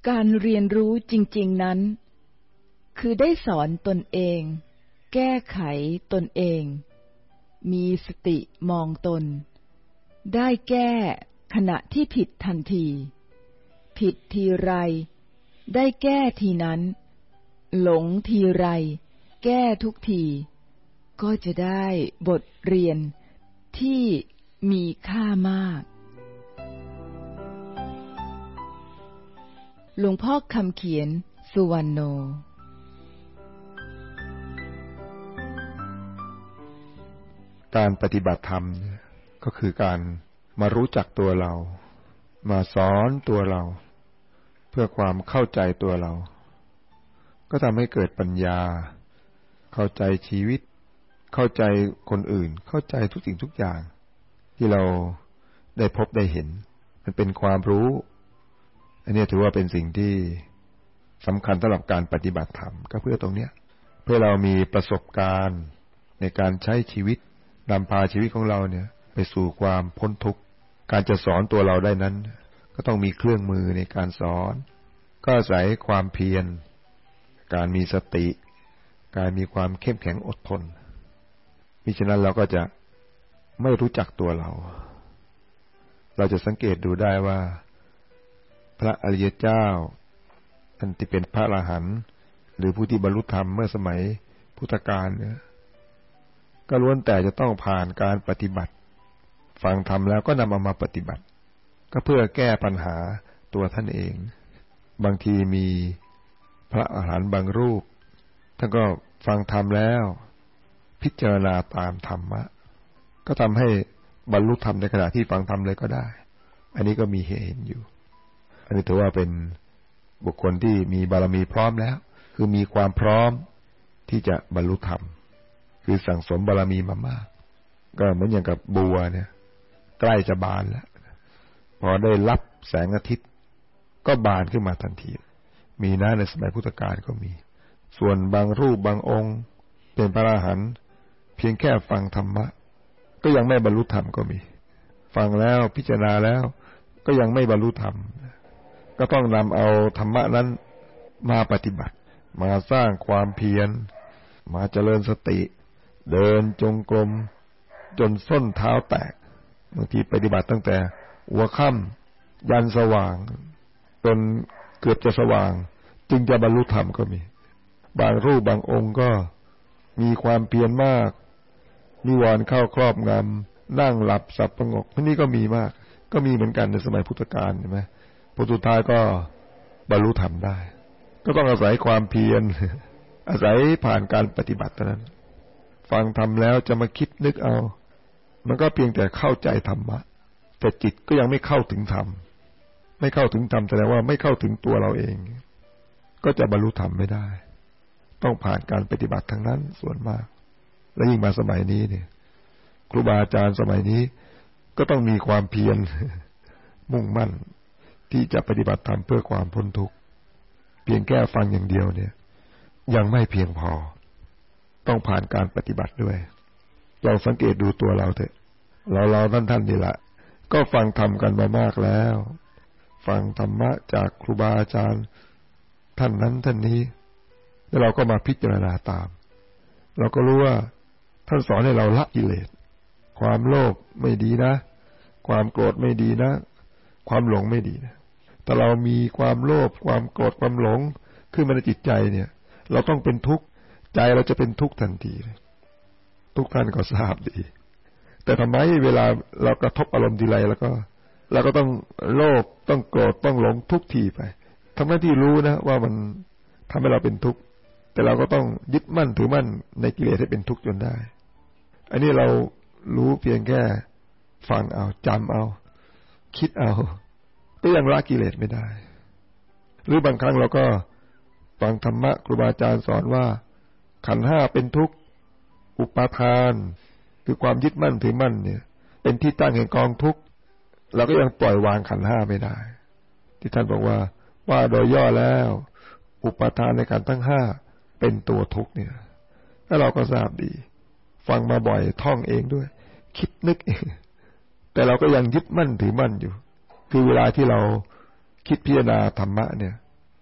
การเรียนรู้จริงๆนั้นคือได้สอนตนเองแก้ไขตนเองมีสติมองตนได้แก้ขณะที่ผิดทันทีผิดทีไรได้แก้ทีนั้นหลงทีไรแก้ทุกทีก็จะได้บทเรียนที่มีค่ามากหลวงพ่อคำเขียนสุวรรณโนการปฏิบัติธรรมก็คือการมารู้จักตัวเรามาสอนตัวเราเพื่อความเข้าใจตัวเราก็ทำให้เกิดปัญญาเข้าใจชีวิตเข้าใจคนอื่นเข้าใจทุกสิ่งทุกอย่างที่เราได้พบได้เห็นมันเป็นความรู้อันนี้ถือว่าเป็นสิ่งที่สำคัญสำหรับการปฏิบัติธรรมก็เพื่อตรงเนี้ยเพื่อเรามีประสบการณ์ในการใช้ชีวิตนำพาชีวิตของเราเนี่ยไปสู่ความพ้นทุกข์การจะสอนตัวเราได้นั้นก็ต้องมีเครื่องมือในการสอนก็อาศัยความเพียรการมีสติการมีความเข้มแข็งอดทนมิฉะนั้นเราก็จะไม่รู้จักตัวเราเราจะสังเกตดูได้ว่าพระอริยเจ้าท่านที่เป็นพระอรหันต์หรือผู้ที่บรรลุธรรมเมื่อสมัยพุทธกาลเนี่ยก็ล้วนแต่จะต้องผ่านการปฏิบัติฟังธรรมแล้วก็นำเอามาปฏิบัติก็เพื่อแก้ปัญหาตัวท่านเองบางทีมีพระอรหันต์บางรูปท่านก็ฟังธรรมแล้วพิจารณาตามธรรมะก็ทำให้บรรลุธรรมในขณะที่ฟังธรรมเลยก็ได้อันนี้ก็มีเหตุเห็นอยู่อันนี้ถือว่าเป็นบุคคลที่มีบารมีพร้อมแล้วคือมีความพร้อมที่จะบรรลุธรรมคือสั่งสมบารมีมามากก็เหมือนอย่างกับบัวเนี่ยใกล้จะบานแล้วพอได้รับแสงอาทิตย์ก็บานขึ้นมาทันทีมีนะในสมัยพุทธกาลก็มีส่วนบางรูปบางองค์เป็นพระอรหันต์เพียงแค่ฟังธรรมะก็ยังไม่บรรลุธรรมก็มีฟังแล้วพิจารณาแล้วก็ยังไม่บรรลุธรรมก็ต้องนำเอาธรรมะนั้นมาปฏิบัติมาสร้างความเพียรมาเจริญสติเดินจงกรมจนส้นเท้าแตกบางทีปฏิบัติตั้งแต่หัวค่ำยันสว่างจนเกือบจะสว่างจึงจะบรรลุธรรมก็มีบางรูปบางองค์ก็มีความเพียรมากนิวรณ์เข้าครอบงำนั่งหลับสับประงกนี่ก็มีมากก็มีเหมือนกันในสมัยพุทธกาลใช่ไหมพอสุดท้ายก็บรรลุธรรมได้ก็ต้องอาศัยความเพียรอาศัยผ่านการปฏิบัติเท่านั้นฟังธรรมแล้วจะมาคิดนึกเอามันก็เพียงแต่เข้าใจธรรมะแต่จิตก็ยังไม่เข้าถึงธรรมไม่เข้าถึงธรรมแสดงว่าไม่เข้าถึงตัวเราเองก็จะบรรลุธรรมไม่ได้ต้องผ่านการปฏิบัติทั้งนั้นส่วนมากและยิ่งมาสมัยนี้เนี่ยครูบาอาจารย์สมัยนี้ก็ต้องมีความเพียรมุ่งมั่นที่จะปฏิบัติธรรมเพื่อความพ้นทุกข์เพียงแค่ฟังอย่างเดียวเนี่ยยังไม่เพียงพอต้องผ่านการปฏิบัติด้วยเราสังเกตดูตัวเราเถอะเราท่านนี่แหละก็ฟังธรรมกันมามากแล้วฟังธรรมะจากครูบาอาจารย์ท่านนั้นท่านนี้แล้วเราก็มาพิจารณาตามเราก็รู้ว่าท่านสอนให้เราละกิเลสความโลภไม่ดีนะความโกรธไม่ดีนะความหลงไม่ดีนะแต่เรามีความโลภความโกรธความหลงขึ้นมาในจิตใจเนี่ยเราต้องเป็นทุกข์ใจเราจะเป็นทุกข์ทันทีทุกท่านก็ทราบดีแต่ทำไมเวลาเรากระทบอารมณ์ทีไรเราก็ต้องโลภต้องโกรธต้องหลงทุกทีไปทั้งที่รู้นะว่ามันทำให้เราเป็นทุกข์แต่เราก็ต้องยึดมั่นถือมั่นในกิเลสให้เป็นทุกข์จนได้อันนี้เรารู้เพียงแค่ฟังเอาจำเอาคิดเอาก็ยังละกิเลสไม่ได้หรือบางครั้งเราก็ฟังธรรมะครูบาอาจารย์สอนว่าขันธ์ห้าเป็นทุกข์อุปาทานคือความยึดมั่นถือมั่นเนี่ยเป็นที่ตั้งแห่งกองทุกข์เราก็ยังปล่อยวางขันธ์ห้าไม่ได้ที่ท่านบอกว่าโดยย่อแล้วอุปาทานในขันธ์ทั้งห้าเป็นตัวทุกข์เนี่ยแล้วเราก็ทราบดีฟังมาบ่อยท่องเองด้วยคิดนึกเองแต่เราก็ยังยึดมั่นถือมั่นอยู่คือเวลาที่เราคิดพิจารณาธรรมะเนี่ย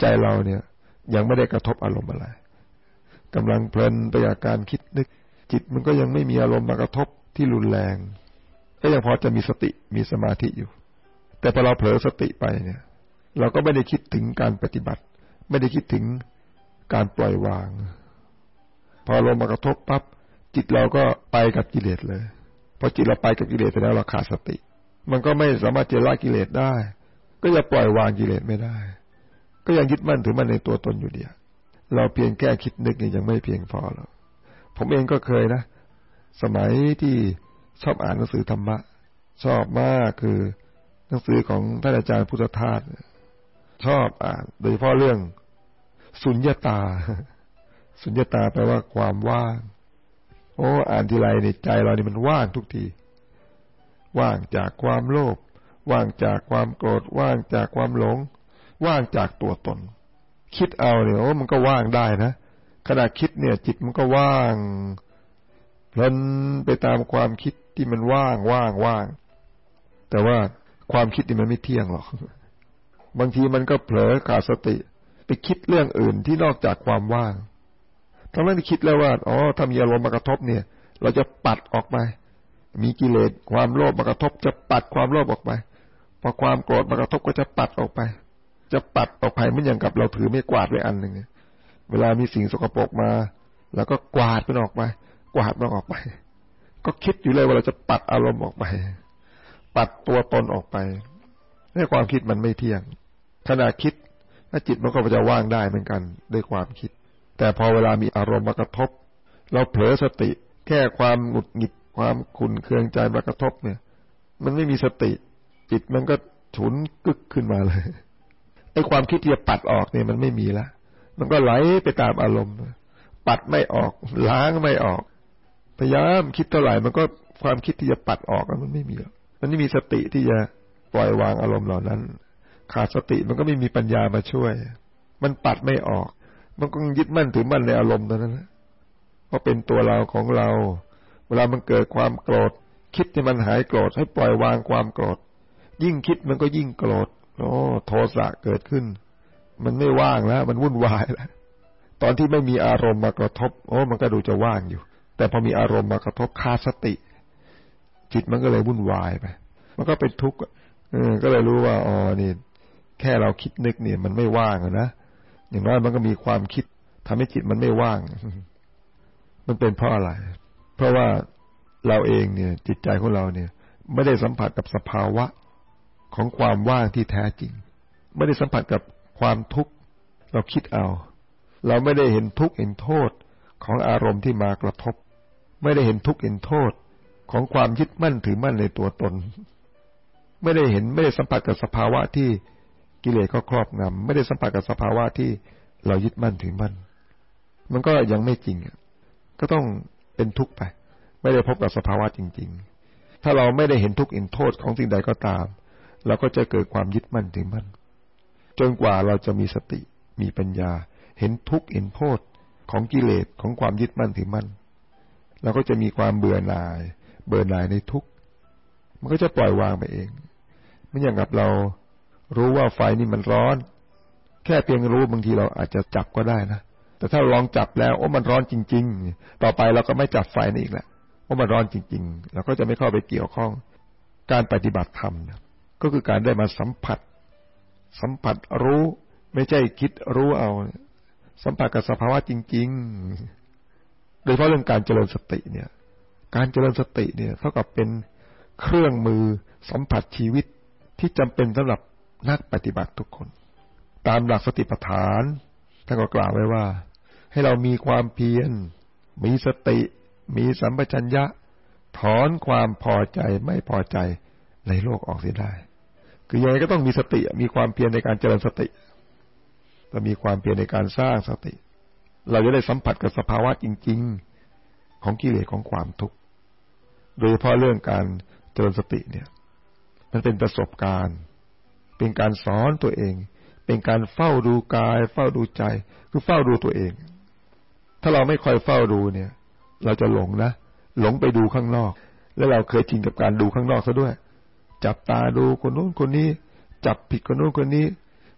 ใจเราเนี่ยยังไม่ได้กระทบอารมณ์อะไรกำลังเพลินไปกับการคิดนึกจิตมันก็ยังไม่มีอารมณ์มากระทบที่รุนแรงก็ยังพอจะมีสติมีสมาธิอยู่แต่พอเราเผลอสติไปเนี่ยเราก็ไม่ได้คิดถึงการปฏิบัติไม่ได้คิดถึงการปล่อยวางพออารมณ์มากระทบปั๊บจิตเราก็ไปกับกิเลสเลยพอจิตเราไปกับกิเลสแล้วเราขาดสติมันก็ไม่สามารถจะละกิเลสได้ก็จะปล่อยวางกิเลสไม่ได้ก็ยังยึดมั่นถือมั่นในตัวตนอยู่เดียวเราเพียงแค่คิดนึกยังไม่เพียงพอหรอกผมเองก็เคยนะสมัยที่ชอบอ่านหนังสือธรรมะชอบมากคือหนังสือของท่านอาจารย์พุทธทาสชอบอ่านโดยเฉพาะเรื่องสุญญตาสุญญตาแปลว่าความว่างโอ้อ่านทีไรในใจเรานี่มันว่างทุกทีว่างจากความโลภว่างจากความโกรธว่างจากความหลงว่างจากตัวตนคิดเอาเนี่ยโอ้มันก็ว่างได้นะขณะคิดเนี่ยจิตมันก็ว่างเพลินไปตามความคิดที่มันว่างแต่ว่าความคิดนี่มันไม่เที่ยงหรอกบางทีมันก็เผลอขาดสติไปคิดเรื่องอื่นที่นอกจากความว่างทั้งนั้นที่คิดแล้วว่าอ๋อถ้ามีอารมณ์มากระทบเนี่ยเราจะปัดออกไปมีกิเลสความโลภมากระทบจะปัดความโลภออกไปพอความโกรธมากระทบก็จะปัดออกไปจะปัดออกไปเหมือนอย่างกับเราถือไม้กวาดไว้อันนึงเวลามีสิ่งสกปรกมาแล้วก็กวาดมันออกไปกวาดมันออกไปก็คิดอยู่เลยว่าเราจะปัดอารมณ์ออกไปปัดตัวตนออกไปให้ความคิดมันไม่เที่ยงขณะคิดถ้าจิตมันก็จะว่างได้เหมือนกันด้วยความคิดแต่พอเวลามีอารมณ์มากระทบเราเผลอสติแค่ความหงุดหงิดความขุ่นเคืองใจมากระทบเนี่ยมันไม่มีสติจิตมันก็ฉุนกึกขึ้นมาเลยไอ้ความคิดที่จะปัดออกเนี่ยมันไม่มีละมันก็ไหลไปตามอารมณ์ปัดไม่ออกล้างไม่ออกพยายามคิดเท่าไหร่มันก็ความคิดที่จะปัดออกมันไม่มีมันไม่มีสติที่จะปล่อยวางอารมณ์เหล่านั้นขาดสติมันก็ไม่มีปัญญามาช่วยมันปัดไม่ออกมันก็ยึดมั่นถือมั่นในอารมณ์นั้นนะเพราะเป็นตัวเราของเราเวลามันเกิดความโกรธคิดให้มันหายโกรธให้ปล่อยวางความโกรธยิ่งคิดมันก็ยิ่งโกรธโอ้โทสะเกิดขึ้นมันไม่ว่างแล้วมันวุ่นวายแล้วตอนที่ไม่มีอารมณ์มากระทบโอ้มันก็ดูจะว่างอยู่แต่พอมีอารมณ์มากระทบขาดสติจิตมันก็เลยวุ่นวายไปมันก็เป็นทุกข์ก็เลยรู้ว่าอ๋อนี่แค่เราคิดนึกเนี่ยมันไม่ว่างนะอย่างน้อยมันก็มีความคิดทำให้จิตมันไม่ว่างมันเป็นเพราะอะไรเพราะว่าเราเองเนี่ยจิตใจของเราเนี่ยไม่ได้สัมผัสกับสภาวะของความว่างที่แท้จริงไม่ได้สัมผัสกับความทุกข์เราคิดเอาเราไม่ได้เห็นทุกข์เห็นโทษของอารมณ์ที่มากระทบไม่ได้เห็นทุกข์เห็นโทษของความยึดมั่นถือมั่นในตัวตนไม่ได้สัมผัสกับสภาวะที่กิเลสก็ครอบงำไม่ได้สัมผัสกับสภาวะที่เรายึดมั่นถือมั่นมันก็ยังไม่จริงก็ต้องเป็นทุกข์ไปไม่ได้พบกับสภาวะจริงๆถ้าเราไม่ได้เห็นทุกข์เห็นโทษของสิ่งใดก็ตามเราก็จะเกิดความยึดมั่นถือมั่นจนกว่าเราจะมีสติมีปัญญาเห็นทุกข์เห็นโทษของกิเลสของความยึดมั่นถือมั่นเราก็จะมีความเบื่อหน่ายในทุกข์มันก็จะปล่อยวางไปเองไม่อย่างกับเรารู้ว่าไฟนี่มันร้อนแค่เพียงรู้บางทีเราอาจจะจับก็ได้นะแต่ถ้าลองจับแล้วโอ้มันร้อนจริงๆต่อไปเราก็ไม่จับไฟนี่อีกแล้วเพราะมันร้อนจริงๆเราก็จะไม่เข้าไปเกี่ยวข้องการปฏิบัติธรรมก็คือการได้มาสัมผัสรู้ไม่ใช่คิดรู้เอาสัมผัสกับสภาวะจริงๆโดยเฉพาะเรื่องการเจริญสติเนี่ยการเจริญสติเนี่ยเท่ากับเป็นเครื่องมือสัมผัสชีวิตที่จำเป็นสำหรับนักปฏิบัติทุกคนตามหลักสติปัฏฐานท่านก็กล่าวไว้ว่าให้เรามีความเพียรมีสติมีสัมปชัญญะถอนความพอใจไม่พอใจในโลกออกเสียได้คือยังไงก็ต้องมีสติมีความเพียรในการเจริญสติและมีความเพียรในการสร้างสติเราจะได้สัมผัสกับสภาวะจริงๆของกิเลสของความทุกข์โดยเฉพาะเรื่องการเจริญสติเนี่ยมันเป็นประสบการณ์เป็นการสอนตัวเองเป็นการเฝ้าดูกายเฝ้าดูใจคือเฝ้าดูตัวเองถ้าเราไม่ค่อยเฝ้าดูเนี่ยเราจะหลงไปดูข้างนอกแล้วเราเคยชินกับการดูข้างนอกซะด้วยจับตาดูคนนู้นคนนี้จับผิดคนนู้นคนนี้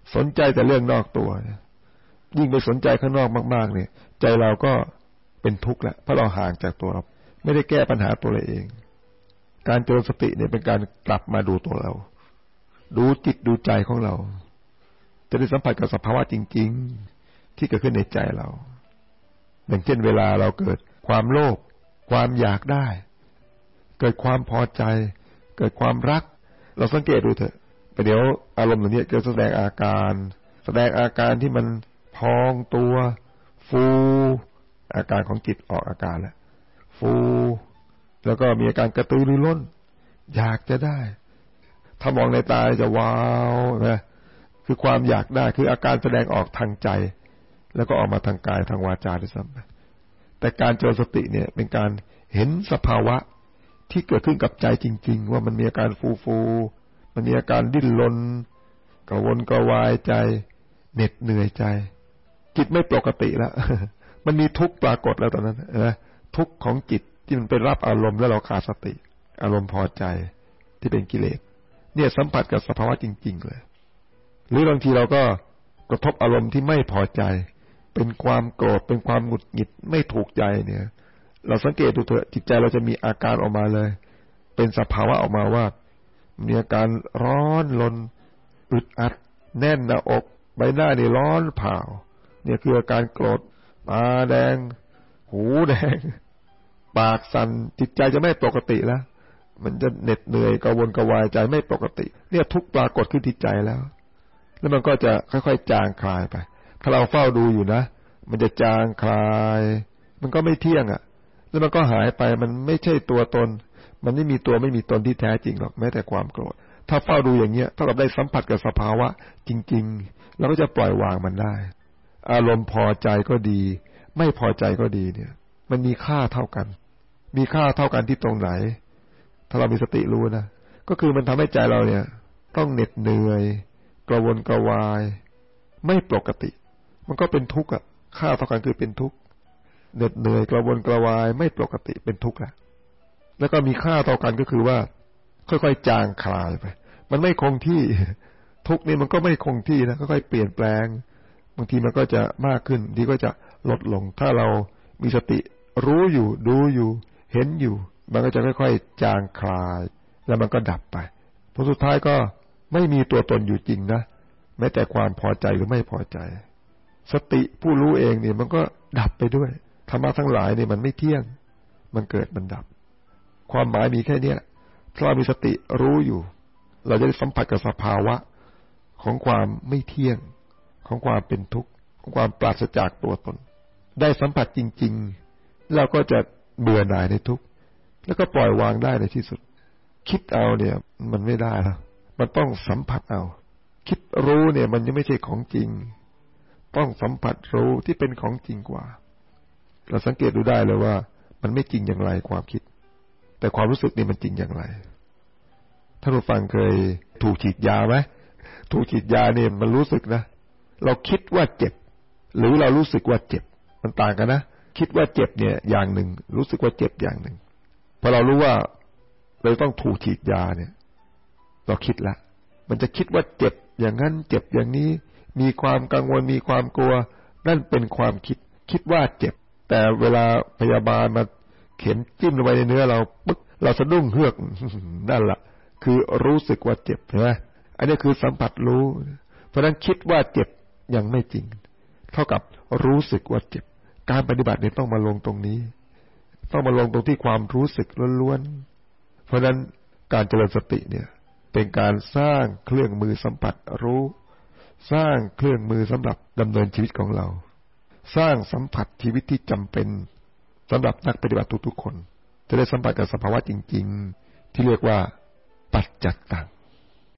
สนใจแต่เรื่องนอกตัวยิ่งไปสนใจข้างนอกมากๆเนี่ยใจเราก็เป็นทุกข์แหละเพราะเราห่างจากตัวเราไม่ได้แก้ปัญหาตัวเราเองการเจริญสติเนี่ยเป็นการกลับมาดูตัวเราดูจิตดูใจของเราจะได้สัมผัสกับสภาวะจริงๆที่เกิดขึ้นในใจเราอย่างเช่นเวลาเราเกิดความโลภความอยากได้เกิดความพอใจเกิดความรักเราสังเกตดูเถอะไปเดี๋ยวอารมณ์เหล่านี้เกิดแสดงอาการที่มันพองตัวฟูอาการของจิตออกอาการแล้วฟูแล้วก็มีอาการกระตือรือร้นอยากจะได้ถ้ามองในตาจะว้าวนะคือความอยากได้คืออาการแสดงออกทางใจแล้วก็ออกมาทางกายทางวาจาด้วยซ้ำแต่การเจริญสติเนี่ยเป็นการเห็นสภาวะที่เกิดขึ้นกับใจจริงๆว่ามันมีอาการฟูมันมีอาการดิ้นรนกระวนกระวายใจเหน็ดเหนื่อยใจจิตไม่ปกติแล้ว มันมีทุกข์ปรากฏแล้วตอนนั้นนะทุกข์ของจิตที่มันไปรับอารมณ์แล้วเราขาดสติอารมณ์พอใจที่เป็นกิเลสเนี่ยสัมผัสกับสภาวะจริงๆเลยหรือบางทีเราก็กระทบอารมณ์ที่ไม่พอใจเป็นความโกรธเป็นความหงุดหงิดไม่ถูกใจเนี่ยเราสังเกตดูเถอะจิตใจเราจะมีอาการออกมาเลยเป็นสภาวะออกมาว่ามีอาการร้อนรนอึดอัดแน่นหน้าอกใบหน้านี่ร้อนเผาเนี่ยคืออาการโกรธตาแดงหูแดงปากสั่นจิตใจจะไม่ปกติแล้วมันจะเหน็ดเหนื่อยกระวนกระวายใจไม่ปกติเนี่ยทุกปรากฏขึ้นที่ใจแล้วมันก็จะค่อยๆจางคลายไปถ้าเราเฝ้าดูอยู่นะมันจะจางคลายมันก็ไม่เที่ยงอ่ะแล้วมันก็หายไปมันไม่ใช่ตัวตนมันไม่มีตัวไม่มีตนที่แท้จริงหรอกแม้แต่ความโกรธถ้าเฝ้าดูอย่างเงี้ยถ้าเราได้สัมผัสกับสภาวะจริงๆเราก็จะปล่อยวางมันได้อารมณ์พอใจก็ดีไม่พอใจก็ดีเนี่ยมันมีค่าเท่ากันมีค่าเท่ากันที่ตรงไหนถ้าเรามีสติรู้นะก็คือมันทำให้ใจเราเนี่ยต้องเหน็ดเหนื่อยกระวนกระวายไม่ปกติมันก็เป็นทุกข์อ่ะค่าเท่ากันคือเป็นทุกข์เหน็ดเหนื่อยกระวนกระวายไม่ปกติเป็นทุกข์แล้วก็มีค่าเท่ากันก็คือว่าค่อยๆจางคลายไปมันไม่คงที่ทุกข์นี่มันก็ไม่คงที่นะค่อยๆเปลี่ยนแปลงบางทีมันก็จะมากขึ้นดีก็จะลดลงถ้าเรามีสติรู้อยู่ดูอยู่เห็นอยู่มันก็จะค่อยๆจางคลายแล้วมันก็ดับไปผลสุดท้ายก็ไม่มีตัวตนอยู่จริงนะแม้แต่ความพอใจหรือไม่พอใจสติผู้รู้เองเนี่ยมันก็ดับไปด้วยธรรมะทั้งหลายเนี่ยมันไม่เที่ยงมันเกิดมันดับความหมายมีแค่นี้ถ้าเรามีสติรู้อยู่เราจะได้สัมผัสกับสภาวะของความไม่เที่ยงของความเป็นทุกข์ของความปราศจากตัวตนได้สัมผัสจริงๆเราก็จะเบื่อหน่ายในทุกข์แล้วก็ปล่อยวางได้ในที่สุดคิดเอาเนี่ยมันไม่ได้แล้วมันต้องสัมผัสเอาคิดรู้เนี่ยมันยังไม่ใช่ของจริงต้องสัมผัสรู้ที่เป็นของจริงกว่าเราสังเกตดูได้เลยว่ามันไม่จริงอย่างไรความคิดแต่ความรู้สึกนี่มันจริงอย่างไรท่านผู้ฟังเคยถูกฉีดยาไหมถูกฉีดยาเนี่ยมันรู้สึกนะเราคิดว่าเจ็บหรือเรารู้สึกว่าเจ็บมันต่างกันนะคิดว่าเจ็บเนี่ยอย่างหนึ่งรู้สึกว่าเจ็บอย่างหนึ่งพอเรารู้ว่าเราต้องถูกฉีดยาเนี่ยเราคิดละมันจะคิดว่าเจ็บอย่างนั้นเจ็บอย่างนี้มีความกังวลมีความกลัวนั่นเป็นความคิดว่าเจ็บแต่เวลาพยาบาลมาเข็มจิ้มลงไปในเนื้อเราปึ๊กเราสะดุ้งเฮือกนั่นแหละคือรู้สึกว่าเจ็บใช่ไหมอันนี้คือสัมผัสรู้เพราะนั้นคิดว่าเจ็บยังไม่จริงเท่ากับรู้สึกว่าเจ็บการปฏิบัติเนี่ยต้องมาลงตรงนี้ต้องมาลงตรงที่ความรู้สึกล้วนๆเพราะนั้นการเจริญสติเนี่ยเป็นการสร้างเครื่องมือสัมผัสรู้สร้างเครื่องมือสำหรับดำเนินชีวิตของเราสร้างสัมผัสชีวิตที่จำเป็นสำหรับนักปฏิบัติทุกๆคนจะได้สัมผัสกับสภาวะจริงๆที่เรียกว่าปัจจัตตัง